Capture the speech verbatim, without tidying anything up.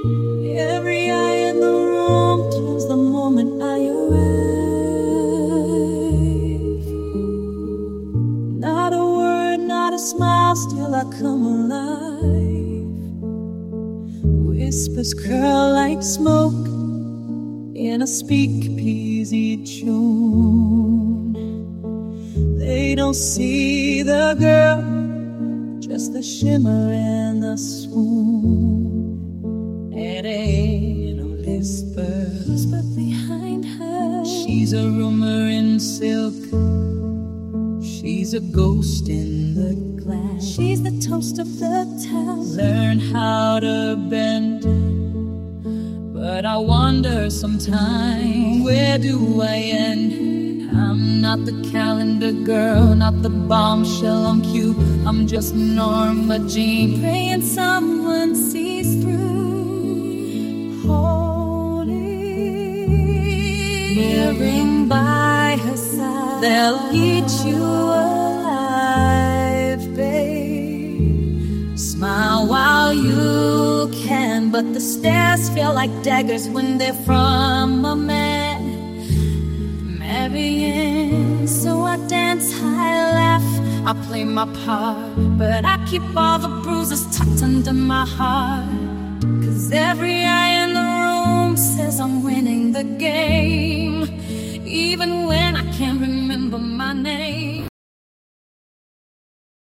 Every eye in the room turns the moment I arrive. Not a word, not a smile, still I come alive. Whispers curl like smoke in a speak-peasy tune. They don't see the girl, just the shimmer and the swoon. And ain't no whisper, whisper behind her. She's a rumor in silk, she's a ghost in the glass. She's the toast of the town. Learn how to bend, but I wonder sometimes, where do I end? I'm not the calendar girl, not the bombshell on cue. I'm just Norma Jean, praying someone sees through. Holding, kneeling by her side, they'll eat you alive, babe. Smile while you can, but the stares feel like daggers when they're from a man. Marrying, so I dance, I laugh, I play my part, but I keep all the bruises tucked under my heart. Cause every eye in the room says I'm winning the game, even when I can't remember my name.